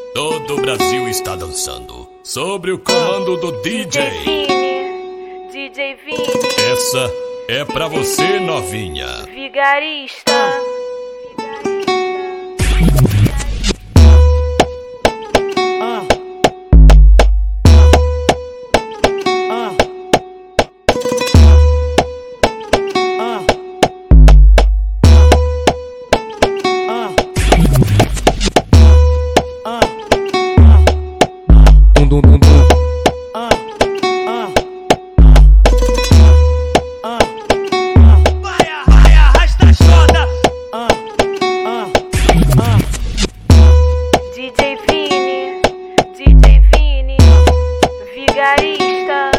Todo o Brasil está dançando sobre o comando do DJ. DJ Vini. Essa é pra você, novinha. Vigarista. DJ Vini, vigarista.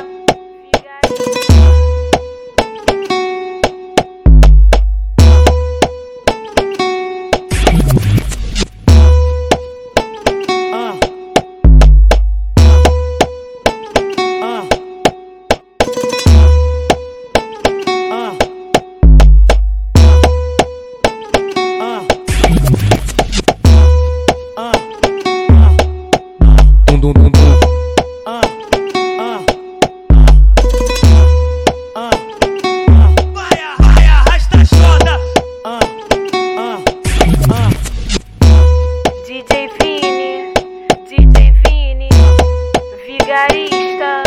DJ Vini, vigarista.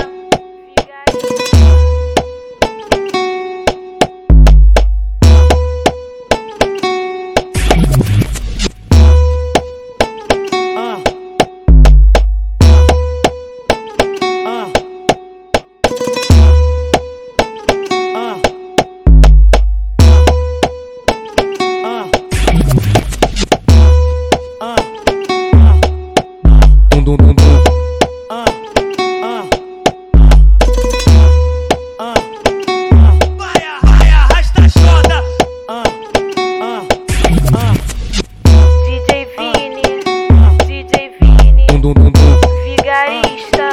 Vigarista.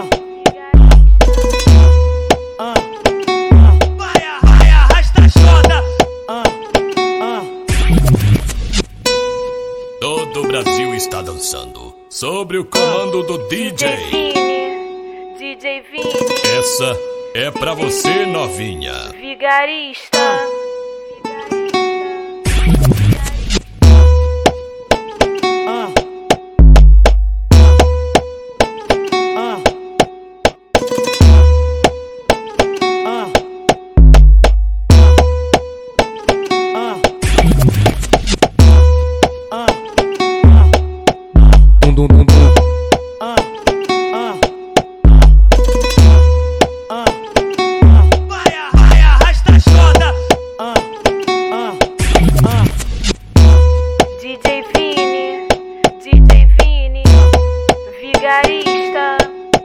Vai, arrasta a choda. Todo o Brasil está dançando sobre o comando do DJ. DJ Vini. Essa é pra você, novinha. Vigarista. Vai, arrasta a choda. DJ Vini, vigarista.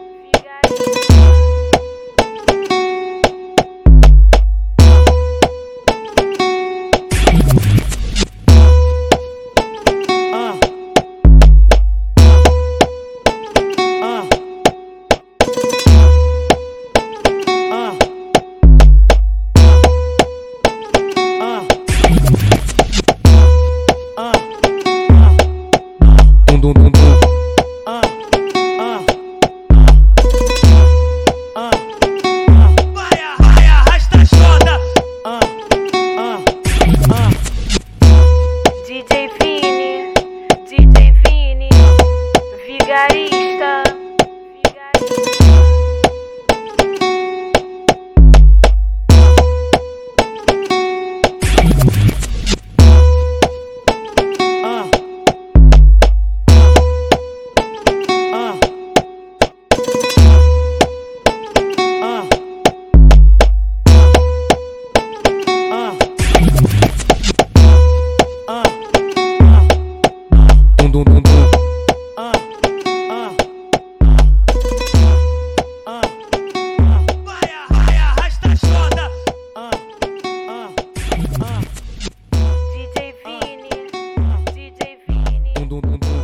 Vai, arrasta a choda. DJ Vini, vigarista. Vai, arrasta a choda. DJ Vini.